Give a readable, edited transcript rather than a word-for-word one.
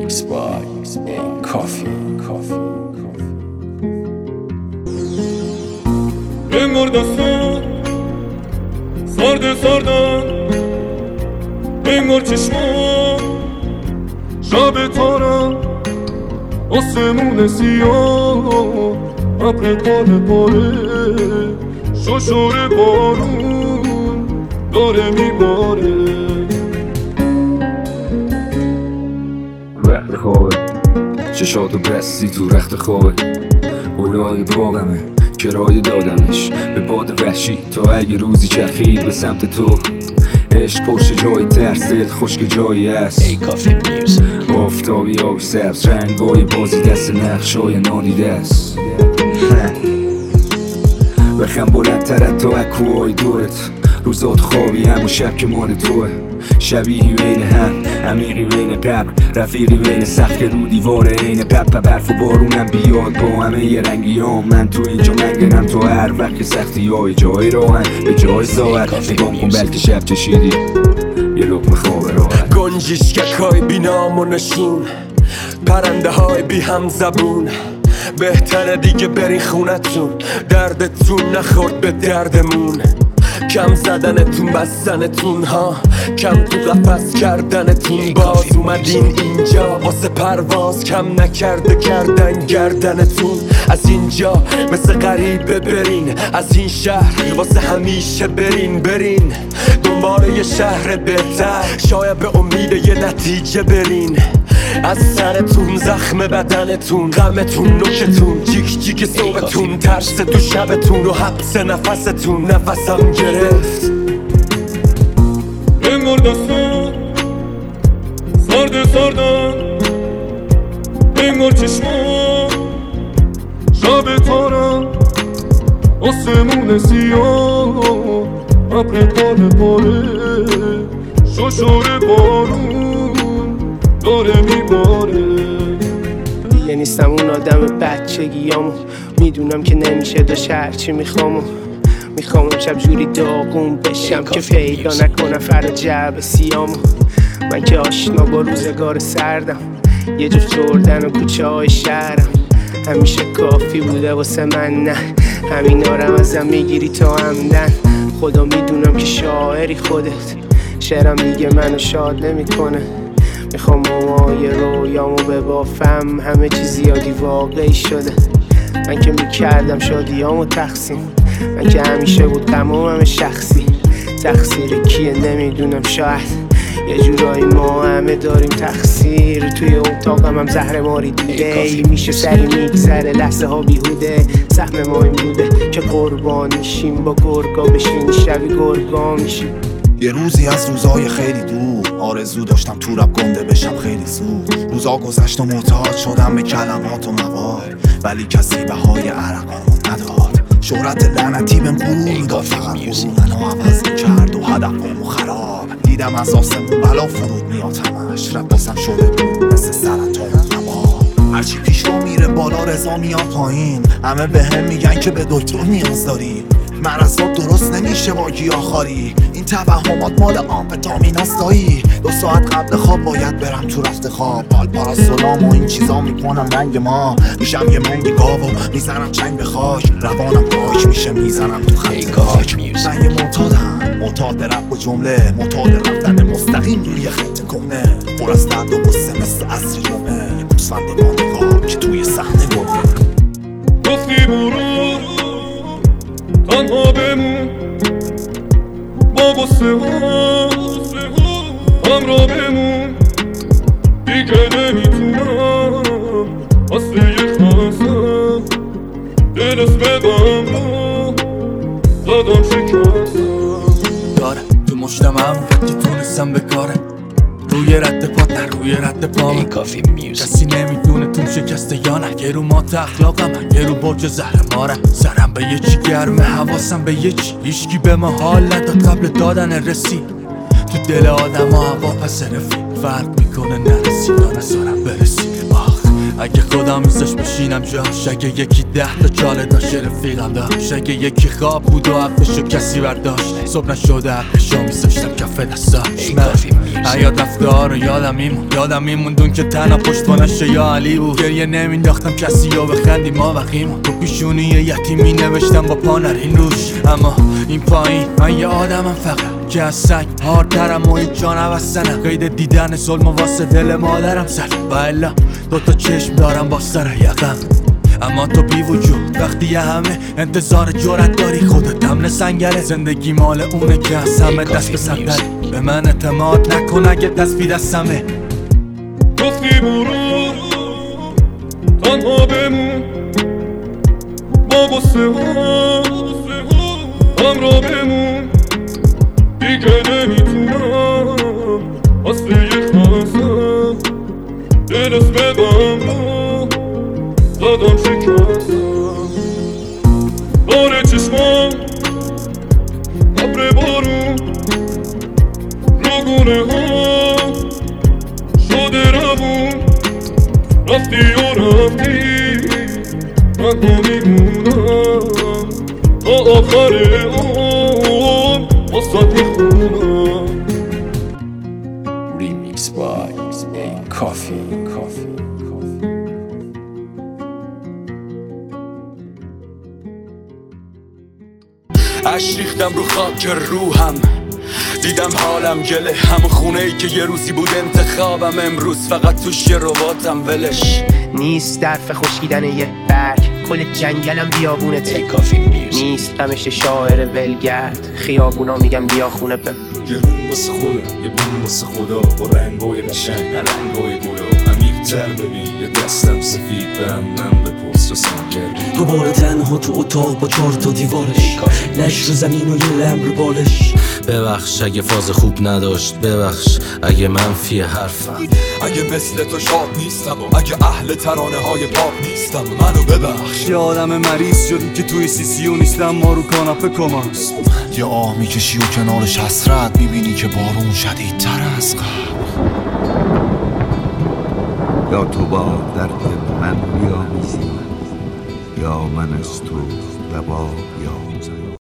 Mix by Coffee. انگار دستان سردن انگار چشمان شب تارم آسمون سیاه ابر پاره ششور بارون داره میباره رخت خوابه چشاتو بستی تو رخت خوابه اولای باغمه کرایه دادمش به باد وحشی تا اگه روزی چرخید به سمت تو عشق پشت جای ترس دل خشک جایی هست آفتابی آبی سبز رنگای بازی دست نقشای نادیده است بخم بلندتر تا اکوهای دورت روزات خوابی همون شب که مال توه شبیهی بین هم عمیقی بین قبر رفیقی بین سخت رو دیوار عین قبر برف و بارونم بیاد با همه یه رنگی ها من تو اینجا منگنم تو هر وقت سختی های جای راهن به جای زاور نگاه کن بلکه شب چشیدی یه لقمه خواب راحت گنجشکک های بی نام و نشون پرنده های بی هم زبون بهتره دیگه برین خونتون دردتون نخورد به دردمون کم زدنتون بستنتون ها کم تو قفس کردنتون باز اومدین اینجا واسه پرواز کم نکرده کردن گردنتون از اینجا مثل غریبه برین از این شهر واسه همیشه برین دنبال یه شهر بهتر شاید به امید یه نتیجه برین از سرتون زخم بدنتون غمتون نوکتون جیک صبحتون ترس تو شبتون و حبس نفستون نفسم گرفت انگار دستان سردن انگار چشمان شب تارم آسمون سیاه ابر پاره ششور بارون داره میباره دیگه نیستم اون آدم بچگیامو میدونم که نمیشه داشت هرچی میخوام امشب جوری داغون بشم که پیدا نکنم فرا جعب سیامو من که آشنا با روزگار سردم یه جفت جردن و کوچه های شهرم همیشه کافی بوده واسه من نه همینا رو ازم میگیری تا همدن خدا میدونم که شاعری خودت شعرم دیگه منو شاد نمیکنه میخوام مامای رویامو ببافم همه چی زیادی واقعی شده من که میکردم شادیامو تقسیم من که همیشه بود غمم همه شخصی تقصیر کیه نمیدونم شاید یه جورایی ما همه داریم تقصیر توی اتاقم هم زهر ماری دیده میشه سری میگذره لحظه ها بیهوده سهم ما این بوده که قربان میشیم با گرگا بشین شبی گرگا میشیم یه روزی از روزای خیلی دور آرزو داشتم تو رپ گنده بشم خیلی زود روزا گذشت و معتاد شدم به کلمات و مواد ولی کسی بهای عرقامو نداد شهرت لعنتی بهم غرور داد فقط غرور منو عوض میکرد و هدفمو خراب دیدم از آسمون بلا فرود میاد همش رپ باسم شده بود مثل سرطان نما هرچی پیش رو میره بالا رضا میاد پایین همه به هم میگن که به دکتر نیاز داری مرضات درست نمیشه با گیاهخواری این توهمات مال آمفتامیناست دایی 2 ساعت قبل خواب باید برم تو رفت خواب حال پاراسولام و این چیزا میکنم رنگ ما میشم یه منگ گاو و میزنم چنگ به خاک روانم پاک میشه میزنم تو خط خاک من یه معتاد رپ و جمله معتاد رفتن مستقیم روی خط کهنه پر از درد و غصه مثل عصر جمعه یه گوسفند با نگاه که توی صحنه گمه گفتی برو تنها بمون با غصه ها همراه بمون دیگه نمیتونم واسه یه خواستم دل اسم غم رو زدم شکستم داره تو مشتم هم که تونستم بکارم روی رد پات نه روی رد پام کسی نمیدونه تو شکسته یا نه که رو ما اخلاقم که رو برج زهر ماره سرم به یه چی گرمه حواسم به یه چی هیچکی به ما حال نداد قبل دادن رسید تو دل آدم ها هوا پس رفیق فرق میکنه نرسیدن سرم برسید اگه خودم میزش بشینم جاش اگه یکی 10 تا چاله داشت رفیقم داشت اگه یکی خواب بود و عقلشو کسی برداشت صبح نشده عقلشو میزاشتم کف کافه دستاش نه حیات رفته ها رو یادم میموندون که تنها پشتوانش یا علی بود. گریه نمینداختم کسی یا بخندی ما وقیمون تو پیشونی یتیمی نوشتم با پا نرین روش. اما این پایین من یه آدمم فقط که از سنگ هاردرم و هیچ جا نبستنم. قید دیدن ظلم واسه دل مادرم زد و الا دوتا چشم دارم با سر یقم. اما تو بی وجود وقتی یه همه انتظار جرأت داری خودت امن سنگره. زندگی مال اونه که از همه دست به سر داره. به من اعتماد نکن اگه دست بی دستمه. گفتی برو تنها بمون با غصه ها همراه بمون. دیگه نمیتونم واسه یه خواستم دل از بدم دادم شکستم. داره چشمام ابر بارون رو گونه ها شده روون. رفتی و رفتی من میمونم تا آخر عمر واسات میخونم. Remix by Coffee. اش ریختم رو خاک روحم دیدم حالم گله. همون خونه ای که یه روزی بود انتخابم امروز فقط توش یه رباتم ولش نیست. درف خشکیدن یه برگ کل جنگلم بیابونته. نیست غمش شاعر ولگرد خیابونا میگم بیا خونه بم. یه روم واسه خونه یه بوم واسه خدا با رنگای قشنگ نه رنگای گلا. عمیق‌تر ببین یه دستم سفید به هم بپرس رسم کردی. دوباره تنها تو اتاق با 4 تا دیوارش لش رو زمین و یه لم رو بالش. ببخش اگه فاز خوب نداشت، ببخش اگه منفی حرفم، اگه مثل تو شاد نیستم و اگه اهل ترانه های پاپ نیستم منو ببخش. یه آدم مریض شدی که توی سیسیو نیستم ما رو کاناپه کماست. یه آه میکشی و کنارش حسرت میبینی که بارون شدیدتر از قبل. یا تو با درد من بیامیزی یا من از تو لبا یا